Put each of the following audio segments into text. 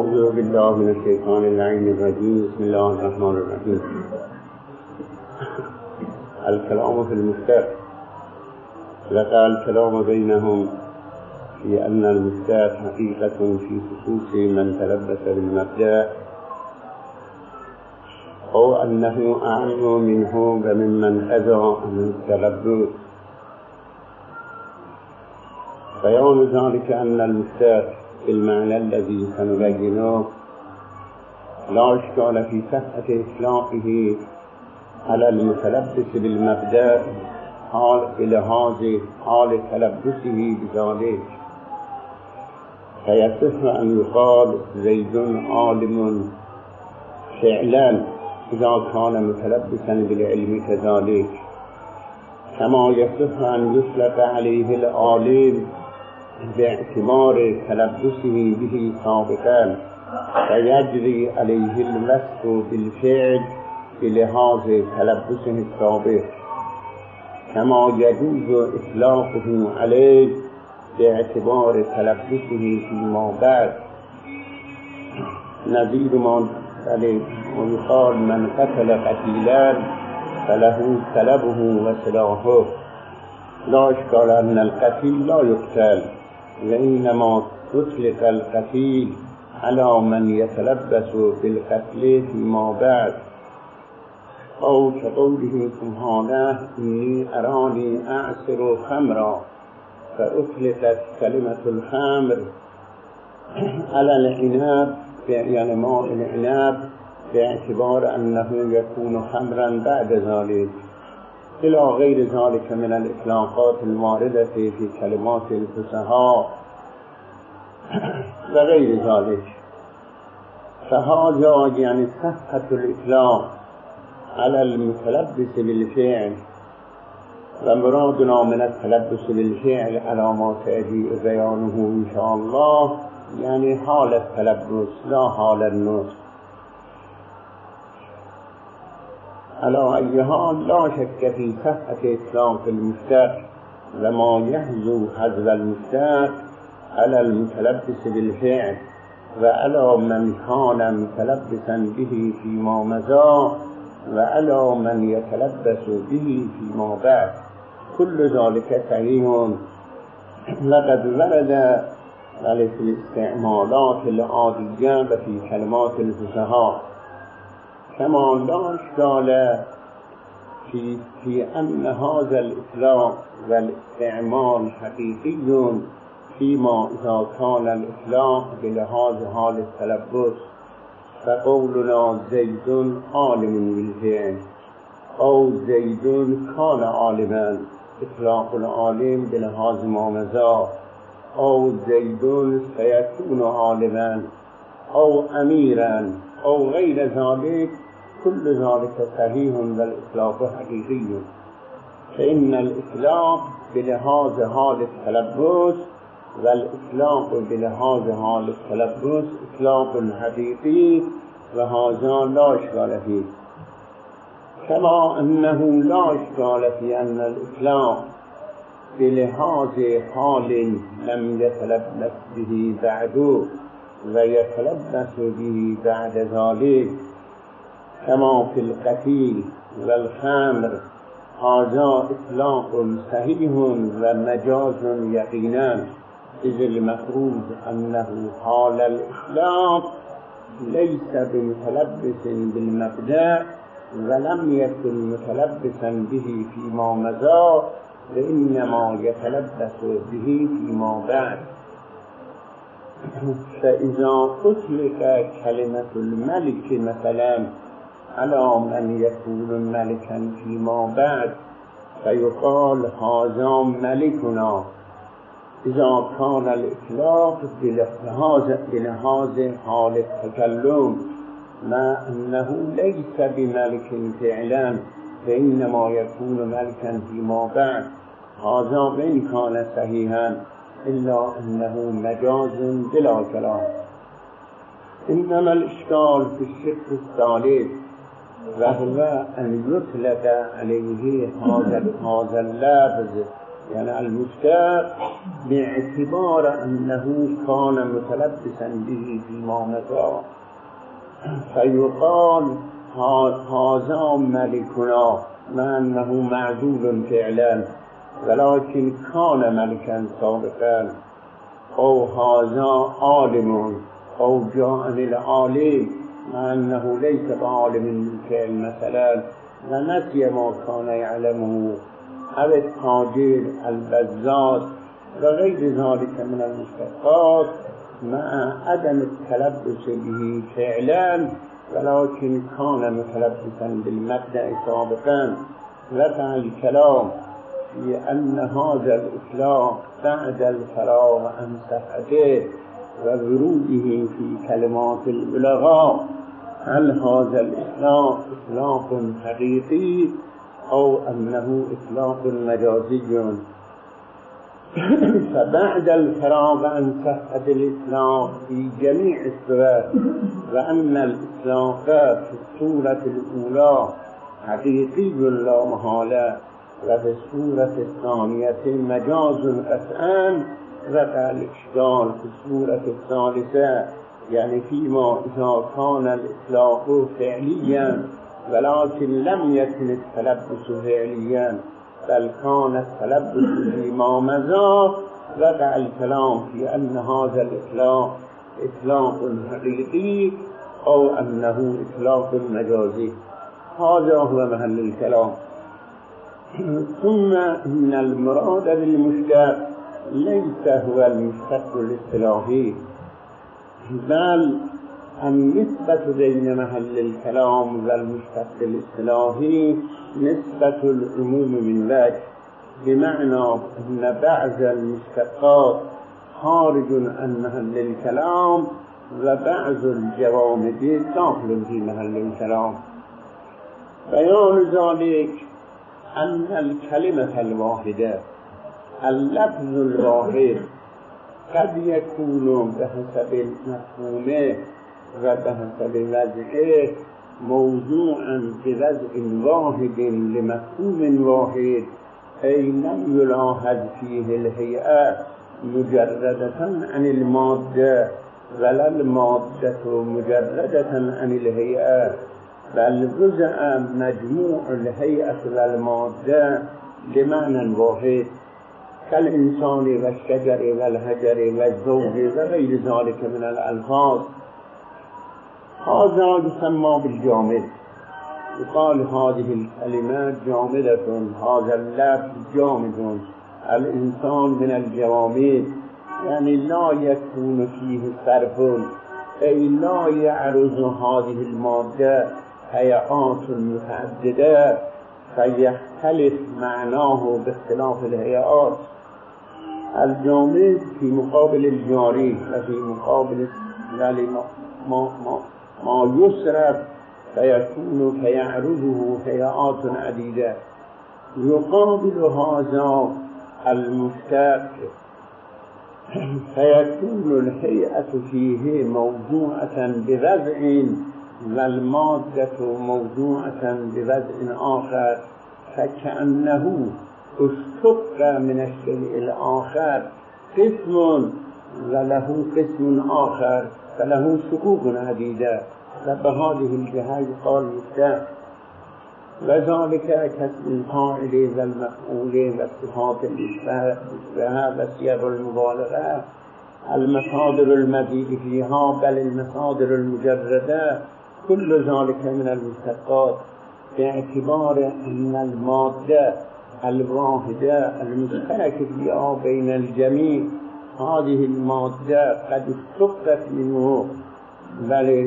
أعوذ بالله من الشيطان اللعين الرجيم. بسم الله الرحمن الرحيم. الكلام في المفتاح. لقى الكلام بينهم في أن المفتاح حقيقة في خصوص من تلبس بالمبدأ، أو أنه أعم منه وممن أذى من التلبس. بيان ذلك أن المفتاح بالمعنى الذي سنبينه لا إشكال في صحة إطلاقه على المتلبس بالمبدأ بلحاظ حال تلبسه بذلك، فيصح أن يقال زيد عالم فعلا إذا كان متلبسا بالعلم كذلك، كما يصح أن يطلق عليه العالم باعتبار تلبسه به سابقا، فيجري عليه الوصف بالفعل بلحاظ تلبسه السابق، كما يجوز إطلاقه عليه باعتبار تلبسه فيما بعد. نظير ما ويقال من قتل قتيلا فله سلبه وسلاحه. لا إشكال أن القتيل لا يقتل، وإنما يطلق القتيل على من يتلبس بالقتل فيما بعد، أو كقوله سبحانه إني أراني أعصر خمرا، فأطلقت كلمة الخمر على العنب، يعني ماء العنب، باعتبار أنه يكون خمرا بعد ذلك، إلى غير ذلك من الإطلاقات الواردة في كلمات الفصحاء وغير ذلك. فهذا يعني صحة الإطلاق على المتلبس بالفعل، ومرادنا من التلبس بالفعل على ما سيجيء بيانه إن شاء الله، يعني حال التلبس لا حال النطق. على أي حال لا شك في صحة إطلاق المفتاح وما يحزو حذف المفتاح على المتلبس بالفعل وعلى من كان متلبسا به فيما مضى وعلى من يتلبس به فيما بعد، كل ذلك صحيح. لقد ورد في الاستعمالات العادية وفي كلمات الفصحاء، كما لا إشكال في أن هذا الإطلاق والاستعمال حقيقي فيما إذا كان الإطلاق بلحاظ حال التلبس، فقولنا زيد عالم بالفعل أو زيد كان عالما، إطلاق العالم بلحاظ ما مضى، أو زيد سيكون عالما أو أميرا أو غير ذلك، كل ذلك صحيح والإطلاق حقيقي. فإن الإطلاق بلحاظ حال التلبس والإطلاق بلحاظ حال التلبس إطلاق حقيقي، وهذا لا إشكال فيه، كما أنه لا إشكال في أن الإطلاق بلحاظ حال لم يتلبس به بعد ويتلبس به بعد ذلك، كما في القتيل والخمر، هذا إطلاق صحيح ومجاز يقينا، إذ المفروض أنه حال الإطلاق ليس بمتلبس بالمبدأ ولم يكن متلبسا به فيما مضى، وإنما يتلبس به فيما بعد. فإذا أطلق كلمة الملك مثلا على من يكون ملكا فيما بعد، فيقال هذا ملكنا، إذا كان الإطلاق بلحاظ حال التكلم، ما أنه ليس بملك فعلا فإنما يكون ملكا فيما بعد، هذا وإن كان صحيحا إلا أنه مجاز بلا كلام. إنما الإشكال في الشق الثالث، وهو أن يطلق عليه هذا اللفظ يعني المشتق باعتبار أنه كان متلبسا به فيما مضى، فيقال هذا ملكنا مع أنه معزول فعلا ولكن كان ملكا سابقا، أو هذا عالم أو جاء العالم مع أنه ليس بعالم بالفعل مثلا ونسي ما كان يعلمه، أو التاجر البزاز وغير ذلك من المشتقات مع عدم التلبس به فعلا ولكن كان متلبسا بالمبدأ سابقا. وقع الكلام في أن هذا الإطلاق بعد الفراغ عن صحته ووروده في كلمات البلغاء، هل هذا الإطلاق إطلاق حقيقي أو أنه إطلاق مجازي؟ فبعد الفراغ عن صحة الإطلاق في جميع الصور، وأن الإطلاق في الصورة الأولى حقيقي لا محالة وفي الصورة الثانية مجاز قطعا، وقع الإشكال في الصورة الثالثة، يعني فيما إذا كان الإطلاق فعليا ولكن لم يكن التلبس فعليا بل كان التلبس فيما مضى، وقع الكلام في أن هذا الإطلاق إطلاق حقيقي أو أنه إطلاق مجازي. هذا هو محل الكلام. ثم إن المراد بالمشتق ليس هو المشتق الاصطلاحي، بل النسبة بين محل الكلام والمشتق الاصطلاحي نسبة العموم من وجه، بمعنى أن بعض المشتقات خارج عن محل الكلام وبعض الجوامد داخل في محل الكلام. بيان ذلك أن الكلمة الواحدة اللفظ الواحد قد يكون بحسب مفهومه وبحسب وضعه موضوعا بوضع واحد لمفهوم واحد، أي لم يلاحظ فيه الهيئة مجردة عن المادة ولا المادة مجردة عن الهيئة، بل جزء مجموع الهيئة والمادة بمعنى واحد كالإنسان والشجر والهجر والزوج وغير ذلك من الألفاظ. هذا يسمى بالجامد، يقال هذه الكلمات جامدة، هذا اللفظ جامد، الإنسان من الجوامد، يعني لا يكون فيه صرف، أي لا يعرض هذه المادة هيئات متعددة فيختلف معناه باختلاف الهيئات. الجامد في مقابل الجاري وفي مقابل ما يصرف فيكون فيعرضه هيئات عديدة. يقابل هذا المشتق فيكون الهيئة فيه موضوعة بوضع والمادة موضوعة بوضع آخر، فكأنه اشتق من الشيء الآخر قسم وله قسم آخر فله شقوق عديدة، فبهذه الجهة يقال مشتق. وذلك كسب الفاعل والمفعول والصفات الإشباه وصيغ المبالغة، المصادر المزيد فيها بل المصادر المجردة، كل ذلك من المشتقات، باعتبار أن المادة الواحدة المشتركة فيها بين الجميع هذه المادة قد اشتقت منه، بل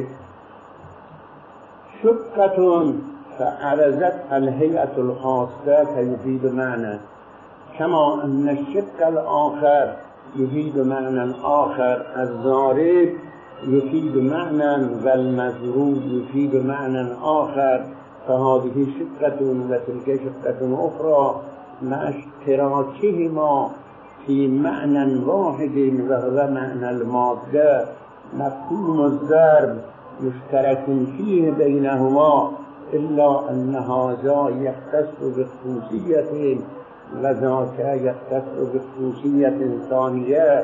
شقة فعرزت الهيئة الخاصة فيفيد معنى، كما أن الشق الآخر يفيد معنى آخر، الضارب يفيد معنى والمضروب يفيد معنى آخر، فهذه شقة وتلك شقة أخرى مع اشتراكهما في معنى واحد وهو معنى المادة. مفهوم الضرب مشترك فيه بينهما، إلا أن هذا يختص بخصوصية وذاك يختص بخصوصية ثانية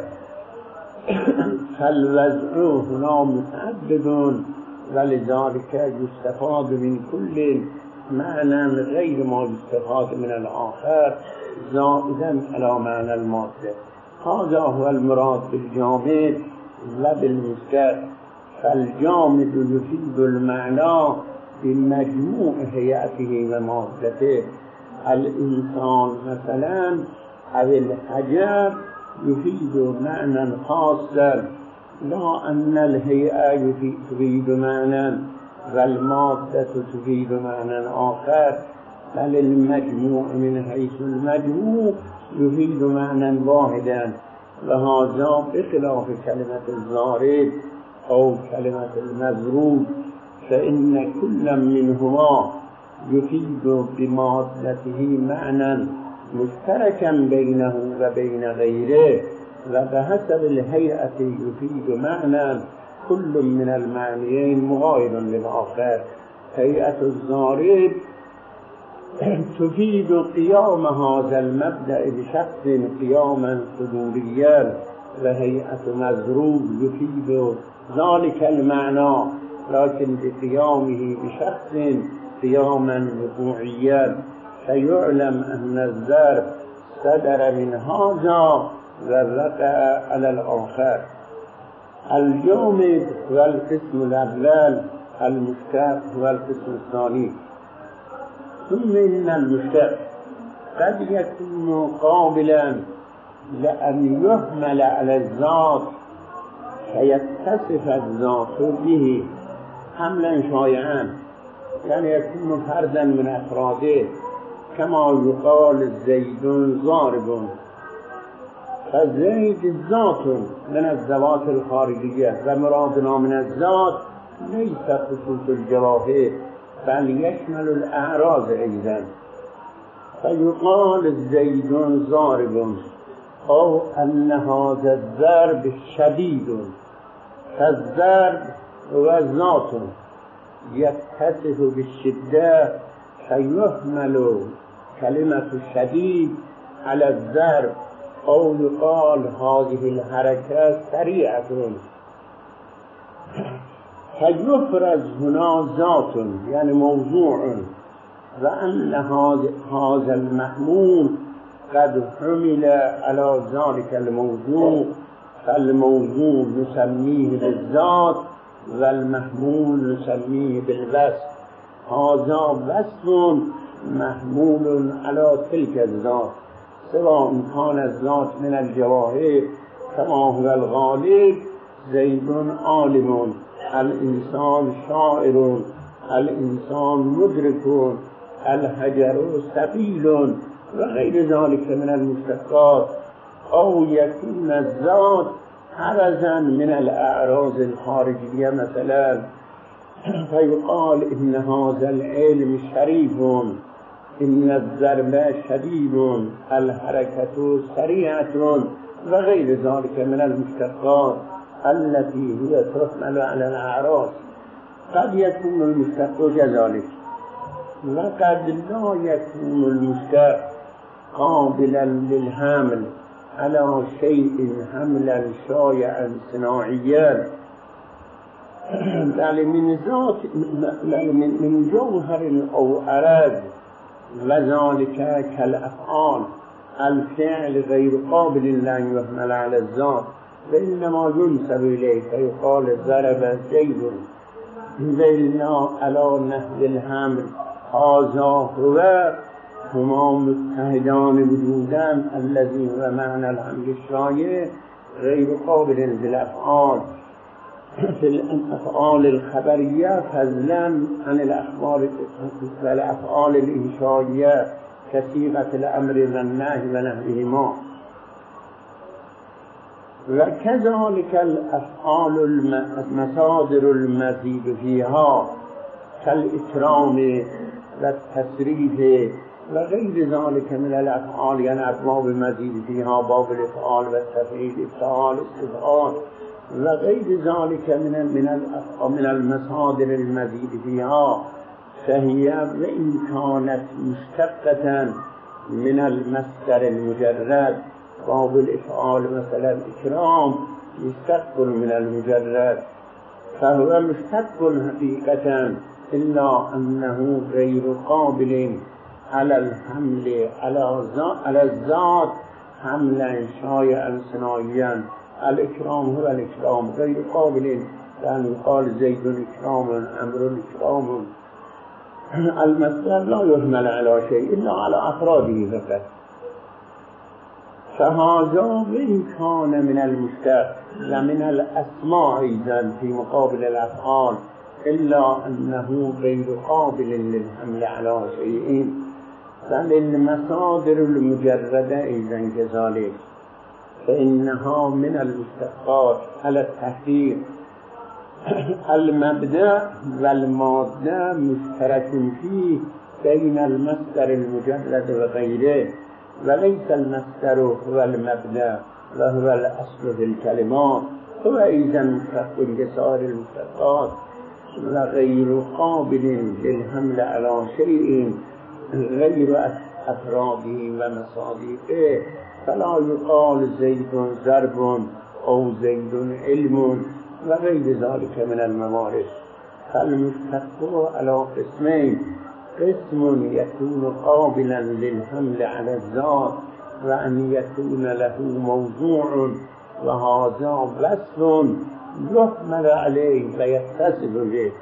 فالوضع هنا متعدد ولذلك يستفاد من كل معنى غير ما يستفاد من الآخر زائدا على معنى المادة. هذا هو المراد بالجامد وبالمشتق. فالجامد يفيد المعنى بمجموع هيئته ومادته. الإنسان مثلا أو الحجر يفيد معنى خاصا، لا أن الهيئة تفيد معنى والمادة تفيد معنى آخر، بل المجموع من حيث المجموع يفيد معنى واحدا. وهذا بخلاف كلمة الضارب أو كلمة المضروب، فإن كل منهما يفيد بمادته معنى مشتركا بينه وبين غيره، وبحسب الهيئة يفيد معنى كل من المعنيين مغاير للآخر. هيئة الضارب تفيد قيام هذا المبدأ بشخص قياما حضوريا، وهيئة مضروب يفيد ذلك المعنى لكن بقيامه بشخص قياما وقوعيا. فيعلم أن الضرب صدر من هذا ووقع على الآخر. الجامد هو القسم الأول، المشتق هو القسم الثاني. ثم إن المشتق قد يكون قابلا لأن يحمل على الذات فيتصف الذات به حملا شائعا، يعني يكون فردا من أفراده، كما يقال زيد ضارب. فزيد ذات من الذوات الخارجية، ومرادنا من الذات ليس خصوص الجواهر بل يشمل الأعراض أيضا. فيقال زيد ضارب أو أن هذا الضرب شديد. فالضرب هو ذات يتصف بالشدة، فيحمل كلمة الشديد على الضرب، أو يقال هذه الحركة سريعة. فيفرز هنا ذات يعني موضوع، وأن هذا المحمول قد حمل على ذلك الموضوع، فالموضوع نسميه بالذات والمحمول نسميه بالوصف. هذا وصف محمول على تلك الذات، سواء كان الذات من الجواهر كما هو الغالب زيد عالم، الإنسان شاعر، الإنسان مدرك، الحجر ثقيل وغير ذلك من المشتقات. أو يكون الذات حرزا من الأعراض الخارجية مثلا، فيقال إن هذا العلم شريف، إن الضرب شديد، الحركة سريعة وغير ذلك من المشتقات التي هي تحمل على الأعراض. قد يكون المشتق كذلك، وقد لا يكون المشتق قابلا للحمل على شيء حملا شائعا صناعيا، بل من جوهر أو عرض، وذلك كالأفعال. الفعل غير قابل لأن يحمل على الذات، فإنما ينسب إليه، فيقال ضرب زيد زيدنا على نحو الحمل. هذا هما متحدان وجودا الذي هو معنى الحمل الشائع غير قابل للأفعال في الأفعال الخبرية فضلا عن الأفعال الإنشائية كصيغة الأمر والنهي ونحوهما. وكذلك الأفعال مصادر المزيد فيها كالإكرام والتسريف وغير ذلك من الأفعال، يعني أبواب المزيد فيها باب الإفعال والتفعيل، إفعال، استفعال وغير ذلك من المصادر المزيد فيها. فهي وإن كانت مشتقة من المصدر المجرد باب الافعال مثلا اکرام مشتق من المجرد فهو مشتق حقیقتا الا انه غیر قابل على الحمل على الذات حملا شایعا ثنائيا. الاکرام هو الاکرام غیر قابل لأن يقال زيد اکرام امر اکرام. المصدر لا يحمل على شيء إلا على أفراده فقط. فهذا وإن كان من المشتق لمن الأسماء أيضا في مقابل الأفعال إلا أنه غير قابل للحمل على شيء. بل المصادر المجردة أيضا كذلك فإنها من المشتقات على التحقيق. المبدأ والمادة مشترك فيه بين المصدر المجرد وغيره وليس المصدر هو المبدأ وهو الأصل في الكلمات. هو أيضا مشتق كسائر المشتقات وغير قابل للحمل على شيء غير أفراده ومصادقه. فلا يقال زيد ضرب أو زيد علم وغير ذلك من الموارد. فالمشتق على قسمين: قسم يكون قابلا للحمل على الذات وأن يكون له موضوع وهذا وصف يحمل عليه ويتصف به،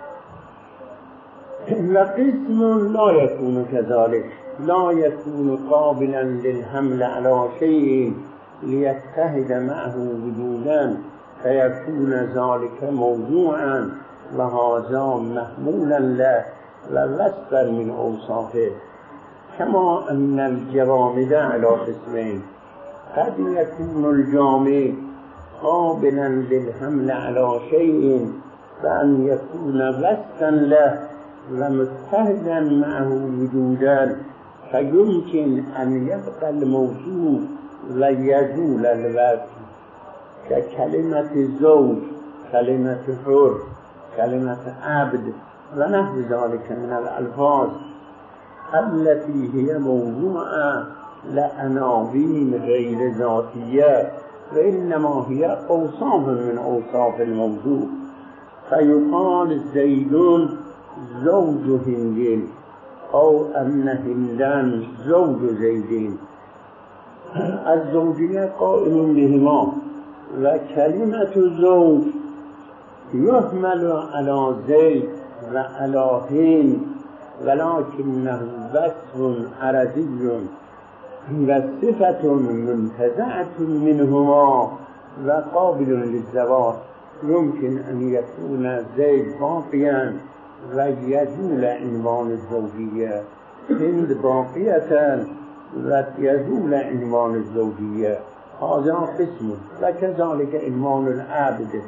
وقسم لا يكون كذلك، لا يكون قابلا للحمل على شيء ليتحد معه وجودا فيكون ذلك موضوعا وهذا محمولا له ووصفا من أوصافه. كما أن الجوامد على قسمين: قد يكون الجامد قابلا للحمل على شيء فأن يكون وصفا له ومتحدا معه وجودا فيمكن أن يبقى الموصوف ويزول الوصف، ككلمة زوج، كلمة حر، كلمة عبد ونحو ذلك من الألفاظ التي هي موضوعة لعناوين غير ذاتية وإنما هي أوصاف من أوصاف الموضوع. فيقال زيد زوج هند أو أن هندا زوج زيد. الزوجية قائم بهما، وكلمة زوج يحمل على زيد وعلى هند ولكنه وصف عربي وصفة منتزعة منهما وقابل للزواج. يمكن أن يكون زيد باقيا ويزول عنوان الزوجية، هند باقية ويزول عنوان الزوجية. هذا قسم. وكذلك عنوان العبد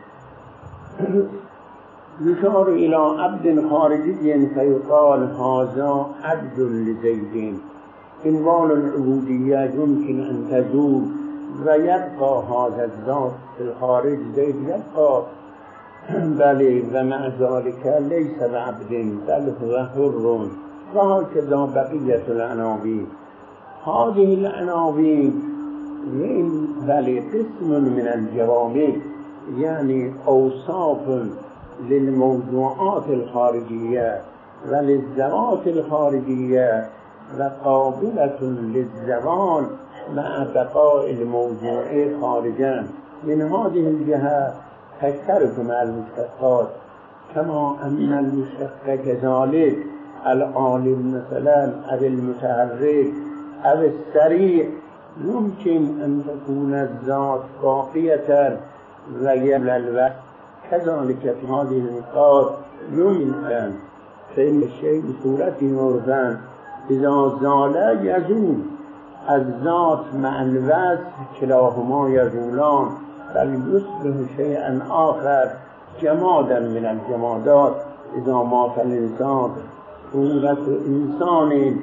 يشار إلى عبد خارجي فيقال هذا عبد لزيد. عنوان العبودية يمكن أن تزول ويبقى هذا الذات في الخارج زيد يبقى، بل ومع ذلك ليس بعبد بل هو حر. وهكذا بقية العناوين. هذه العناوين بل قسم من الجوامع، يعني أوصاف للموضوعات الخارجية وللذوات الخارجية وقابلة للزوال مع بقاء الموضوع خارجا. من هذه الجهة تشترك مع المشتقات، كما أن المشتق كذلك العالم مثلا أو المتحرك أو السريع يمكن أن تكون الذات باقية ويزول الوصف. كذلك في هذه النقاط يمكن فإن الشيء بصورته عرفا إذا زال يزول. الذات مع الوصف كلاهما يزولان، بل يصبح شيئا آخر جمادا من الجمادات. إذا مات الإنسان صورة إنسان.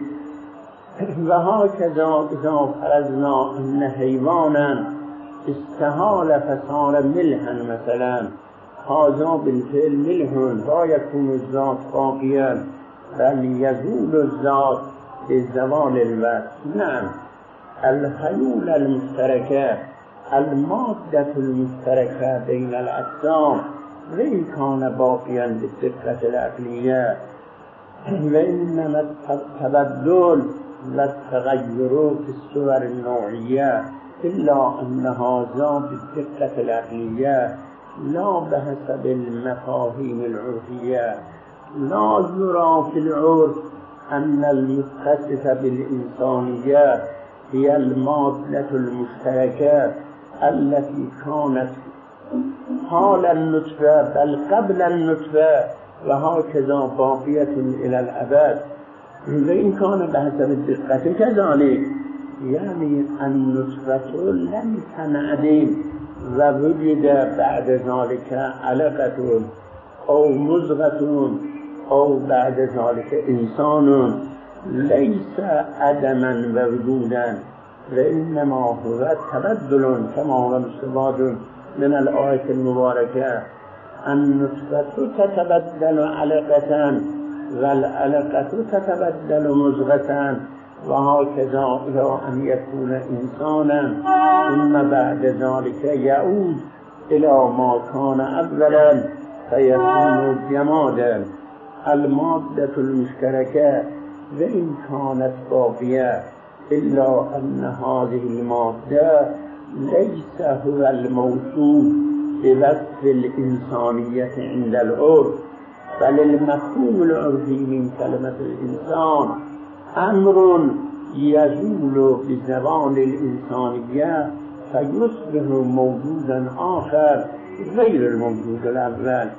وهكذا إذا فرضنا أن حيوانا استحال فصار ملحا مثلا، هذا بالفعل ملح لا يكون الذات باقيا بل يزول الذات بزوال الوصف. نعم، الحلول المشتركة، المادة المشتركة بين الأجسام وإن كان باقيا بالدقة العقلية، وإنما التبدل والتغير في الصور النوعية، إلا أن هذا بالدقة العقلية لا بحسب المفاهيم العرفية. لا يرى في العرف أن المتصف بالإنسانية هي المادة المشتركة التي كانت حال النطفة بل قبل النطفة وهكذا باقية إلى الأبد. وإن كان بحسب الدقة كذلك، يعني النطفة لم تنعدم ووجد بعد ذلك علقة أو مضغة أو بعد ذلك إنسان، ليس عدما ووجودا، وإنما هو تبدل كما هو مستفاد من الآية المباركة. النطفة تتبدل علقة والعلقة تتبدل مضغة وهكذا إلى أن يكون إنسانا، ثم بعد ذلك يعود إلى ما كان أولا فيكون جمادا. المادة المشتركة وإن كانت باقية، إلا أن هذه المادة ليس هو الموصوف بوصف الإنسانية عند العرف، بل المفهوم العرفي من كلمة الإنسان أمر يزول بزوال الإنسانية فيصبح موجودا آخر غير الموجود الأول.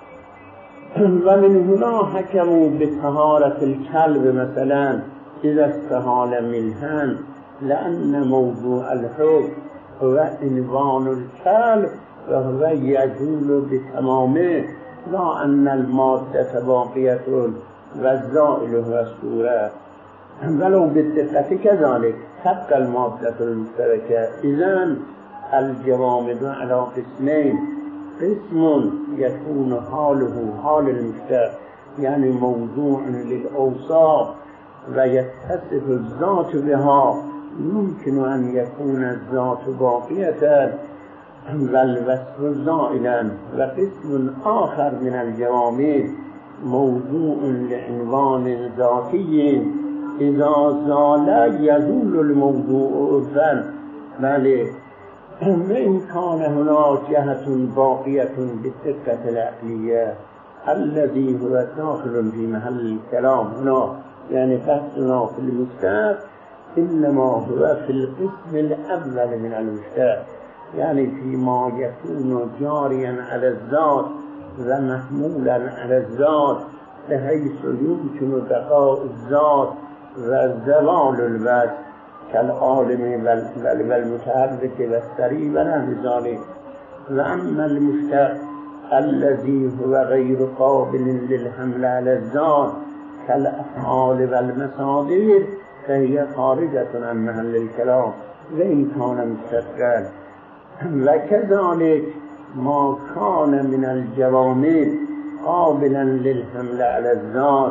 ومن هنا حكموا بطهارة الكلب مثلا إذا استحال منها، لأن موضوع الحكم هو عنوان الكلب وهو يزول بتمامه، لا أن المادة باقية والزائل هو الصورة. ولو بالدقة كذلك تبقى المادة المشتركة. إذن الجوامد على قسمين: قسم يكون حاله حال المشترك، يعني موضوع للأوصاف ويتصف الذات بها، يمكن أن يكون الذات باقية والوصف زائلا. وقسم آخر من الجوامد موضوع لعنوان ذاتي، إذا زال يزول الموضوع عرفا، بل وإن كان هناك جهة باقية بالدقة العقلية الذي هو داخل في محل الكلام هنا، يعني بحثنا في المشتق إنما هو في القسم الأول من المشتق، يعني فيما يكون جاريا على الذات ومحمولا على الذات بحيث يمكن بقاء الذات وزوال الوصف كالعالم والمتحرك والسري ونحو ذلك. وأما المشتق الذي هو غير قابل للحمل على الذات كالأفعال والمصادر فهي خارجة عن محل الكلام وإن كان مشتقا. وكذلك ما كان من الجوامد قابلا للحمل على الذات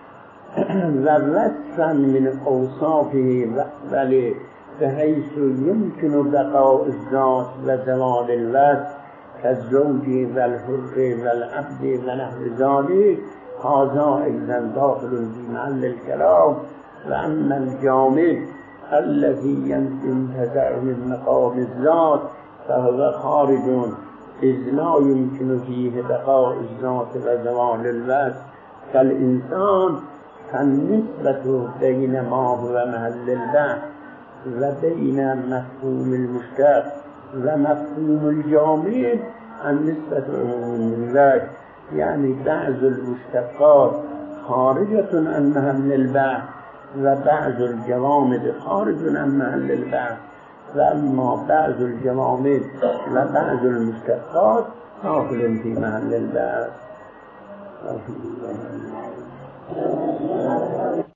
ووصفا من أوصافه بل بحيث يمكن بقاء الذات وزوال الوصف كالزوج والحر والعبد ونحو ذلك، هذا أيضا داخل في محل الكلام. وأما الجامد الذي ينتزع من مقام الذات فهو خارج، إذ لا يمكن فيه بقاء الذات وزوال الوصف كالإنسان. فالنسبة بين ما هو محل البحث وبين مفهوم المشتق ومفهوم الجامد النسبة من ذلك، يعني بعض المشتقات خارجة عن محل البحث وبعض الجوامد خارج عن محل البحث، وأما بعض الجوامد وبعض المشتقات داخل في محل البحث.